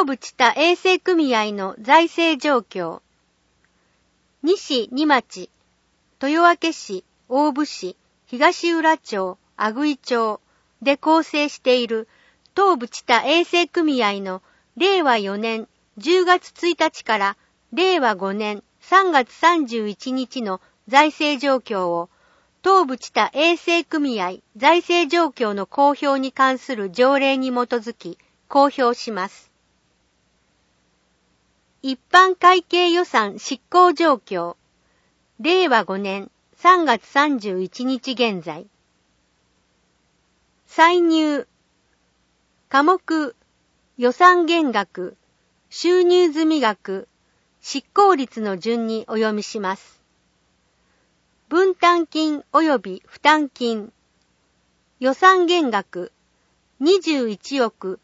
部知多衛生組合の財政状況。2市2町、豊明市、大府市、東浦町、阿久井町で構成している東部知多衛生組合の令和4年10月1日から令和5年3月31日の財政状況を東部知多衛生組合財政状況の公表に関する条例に基づき公表します。一般会計予算執行状況。令和5年3月31日現在。歳入。科目。予算減額。収入済額。執行率の順にお読みします。分担金及び負担金。予算減額。21億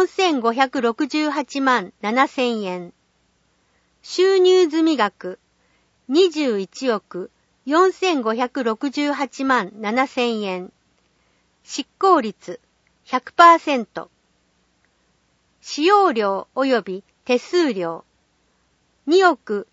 4568万7000円。収入済額。21億4568万7000円。執行率 100%。使用料及び手数料。2億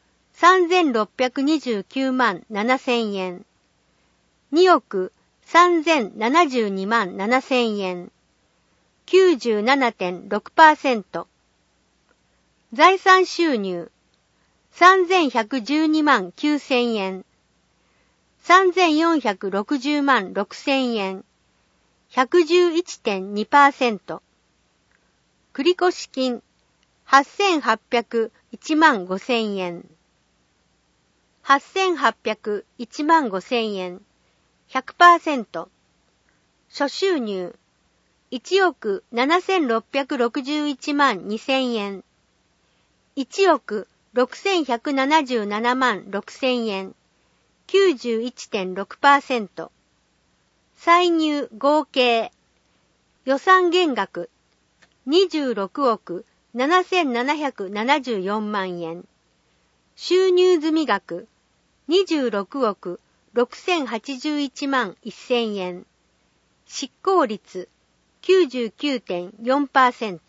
3629万7000円。2億3072万7000円。97.6%。財産収入。3112万9000円。3460万6000円。111.2%。繰越金。8801万5000円。8801万5000円。100%。諸収入。1億7661万2000円。1億6177万6000円。91.6%。歳入合計。予算減額。26億7774万円。収入済額。26億6081万1000円。執行率。99.4%。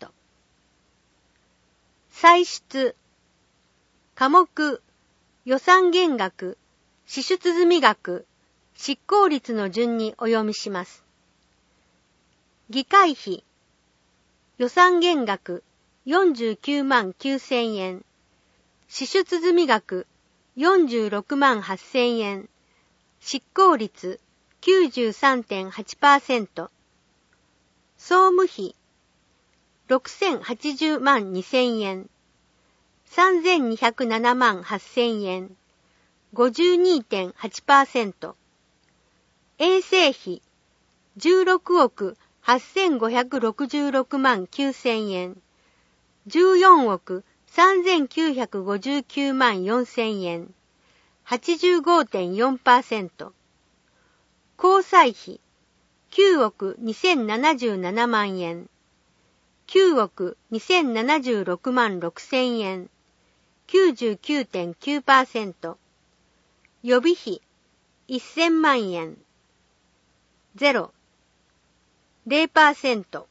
歳出。科目。予算減額。支出済額。執行率の順にお読みします。議会費。予算減額。49万9000円。支出済額。46万8000円。執行率。93.8%。総務費。6080万2000円。3207万8000円。52.8%。衛生費。16億8566万9000円。14億3959万4000円。85.4%。交際費。9億2077万円。9億2076万6000円。99.9%。予備費。1000万円。0。0%。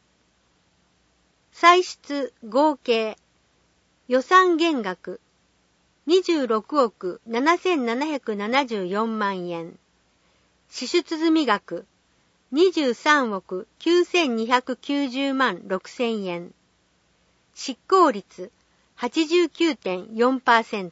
歳出合計。予算減額。26億7774万円。支出済額。23億9290万6000円。執行率 89.4%。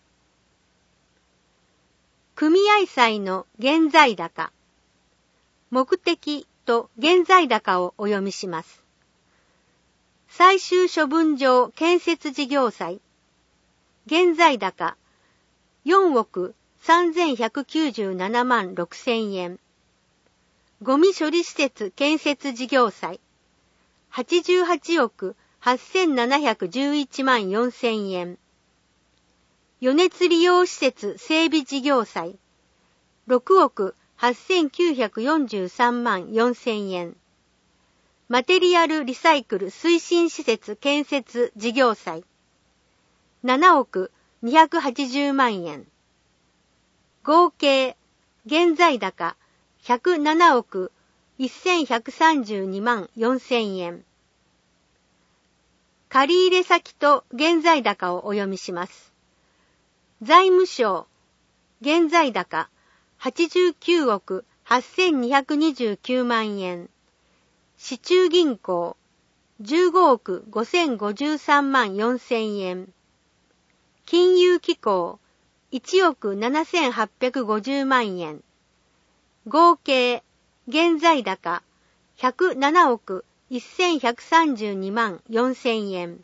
組合債の現在高。目的と現在高をお読みします。最終処分場建設事業債。現在高。4億3197万6000円。ゴミ処理施設建設事業債。88億8711万4000円。余熱利用施設整備事業債。6億8943万4000円。マテリアルリサイクル推進施設建設事業債。7億280万円。合計、現在高107億1132万4000円。 借入先と現在高をお読みします。財務省、現在高89億8229万円。市中銀行、15億5053万4000円。金融機構、1億7850万円。合計、現在高107億1132万4000円。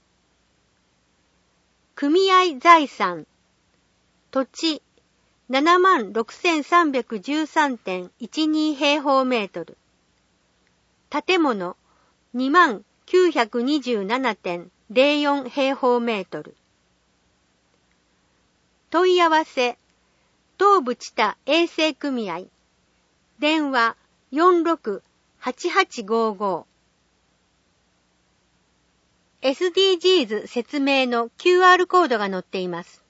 組合財産、土地 76,313.12 平方メートル。建物 2927.04 平方メートル。問い合わせ、東部知多衛生組合。電話46-8855。SDGs 説明の QR コードが載っています。